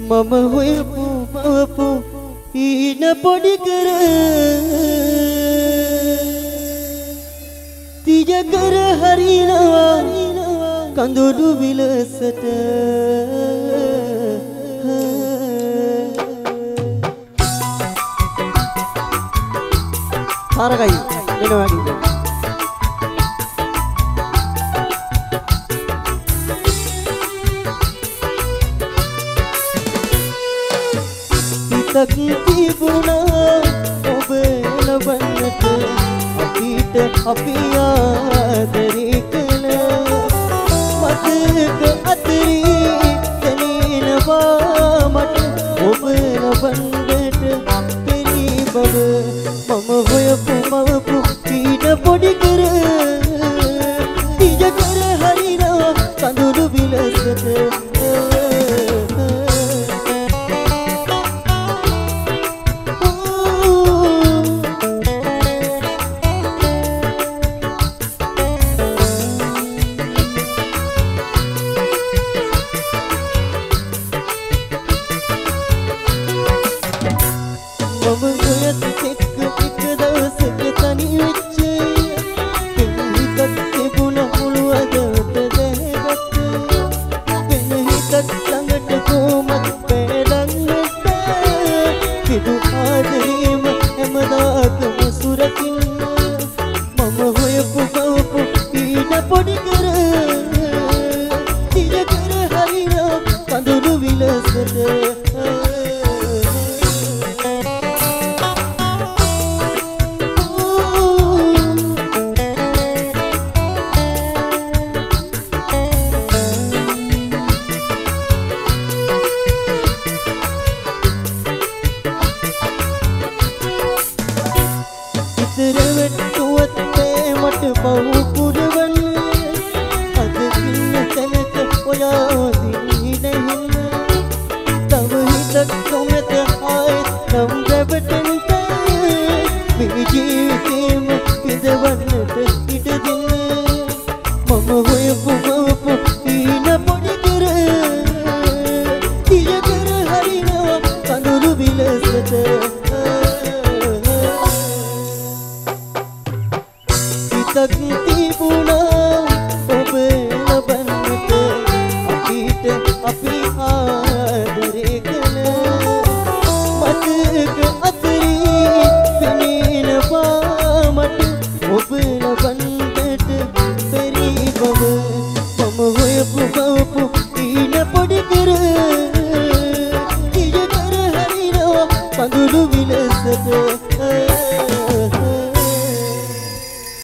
මම හොයපු මවපු ඊන පොඩි කර තිජ කර හරිනවා කඳුළු විලසට තරගයි වෙනවා නේද තිබුණා ඔබ ලබන්නට අපිට අපි ආදරේ කළ මතක අතරේ දැනෙනවා මට ඔබ ලබන්නට පෙරි බව මම හොයපු මවපු ඊට පොඩි කර තිජ කර හරිනවා කඳුළු විලසට Quando o vilaset